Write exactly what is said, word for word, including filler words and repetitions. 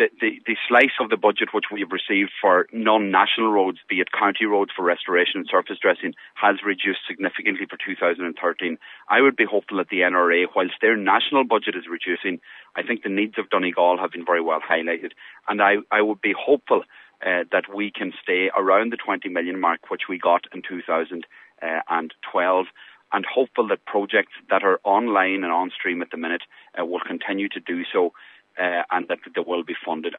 the, the, the slice of the budget which we have received for non-national roads, be it county roads for restoration and surface dressing, has reduced significantly for two thousand thirteen. I would be hopeful that the N R A, whilst their national budget is reducing, I think the needs of Donegal have been very well highlighted. And I, I would be hopeful uh, that we can stay around the twenty million mark, which we got in two thousand twelve, and hopeful that projects that are online and on stream at the minute uh, will continue to do so, uh, and that they will be funded.